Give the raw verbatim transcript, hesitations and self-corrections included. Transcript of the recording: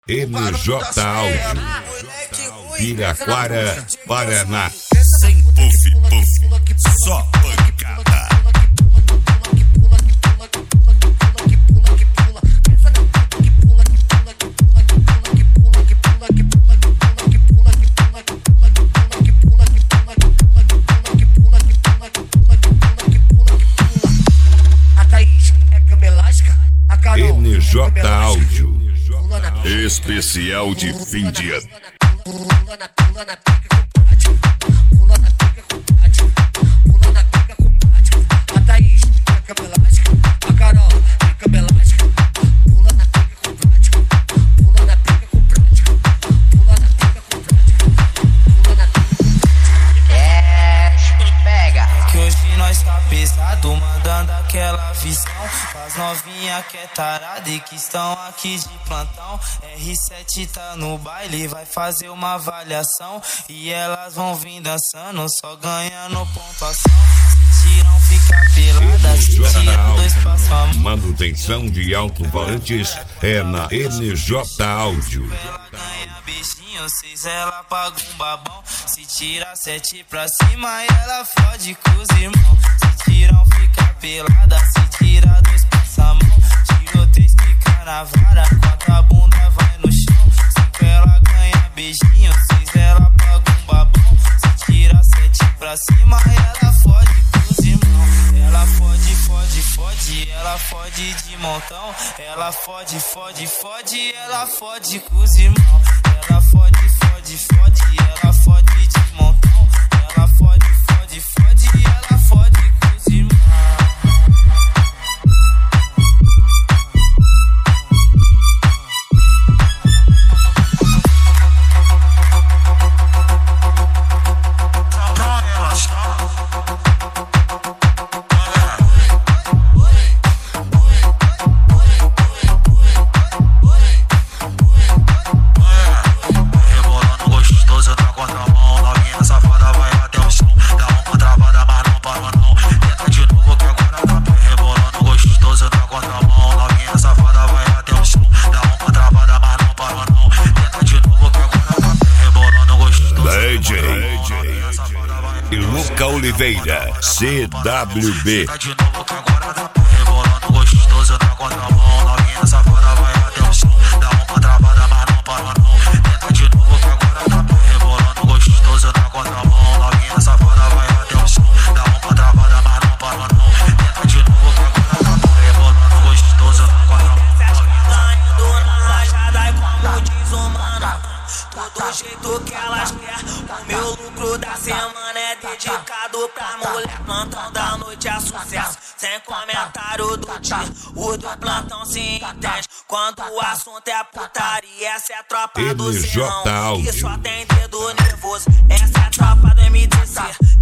M J Áudio, Piraquara, Paraná. Sem puff, puff, só pancada. M J Áudio, especial de fim de ano. Pesado, mandando aquela visão. As novinha que é tarada e que estão aqui de plantão. R sete tá no baile, vai fazer uma avaliação. E elas vão vir dançando, só ganhando pontuação. Se tiram, fica pelada, se tira dois passos a mão. Manutenção de alto-falantes é na M J Áudio. Ela ganha beijinho, seis ela paga um babão. Se tira sete pra cima, ela fode com os irmãos. Se tiram, fica pelada, se tira dois passa a mão. Tirou três, fica na vara, quatro a bunda vai no chão. Cinco ela ganha beijinho, seis ela paga um babão. Se tira sete pra cima, ela fode com os irmãos. Ela fode, fode, fode, ela fode de montão. Ela fode, fode, fode, ela fode com os irmãos. Ela fode, fode, fode, ela fode de montão. Ela fode, fode, fode, ela fode com os irmãos. Luca Oliveira, C W B. Tá de novo que agora tá rebolando gostoso na contramão. Novinha safada vai até o chão. Dá uma travada, mas não para não. Tenta de novo que agora tá rebolando gostoso na contramão. Novinha safada vai até o chão. Dá uma travada, mas não para não. Tenta de novo que agora tá rebolando gostoso na contramão. Ganhando na rajada e como diz o mano, todo jeito que elas querem. O meu lucro da semana é dedicado pra mulher. Plantão da noite é sucesso, sem comentário do dia. O do plantão se entende quando o assunto é putaria. Essa é a tropa do serrão, que só tem dedo nervoso. Essa é a tropa do M D C,